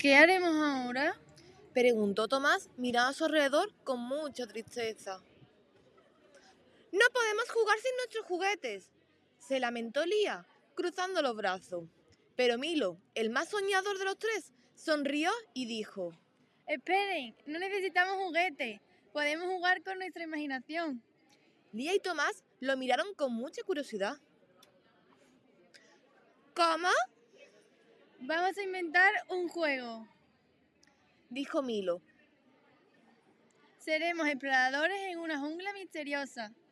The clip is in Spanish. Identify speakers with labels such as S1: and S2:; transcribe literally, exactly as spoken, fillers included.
S1: ¿Qué haremos ahora?
S2: Preguntó Tomás mirando a su alrededor con mucha tristeza. No podemos jugar sin nuestros juguetes, se lamentó Lía, cruzando los brazos. Pero Milo, el más soñador de los tres, sonrió y dijo:
S1: Esperen, no necesitamos juguetes, podemos jugar con nuestra imaginación.
S2: Lía y Tomás lo miraron con mucha curiosidad. ¿Cómo?
S1: Vamos a inventar un juego.
S2: Dijo Milo.
S1: Seremos exploradores en una jungla misteriosa.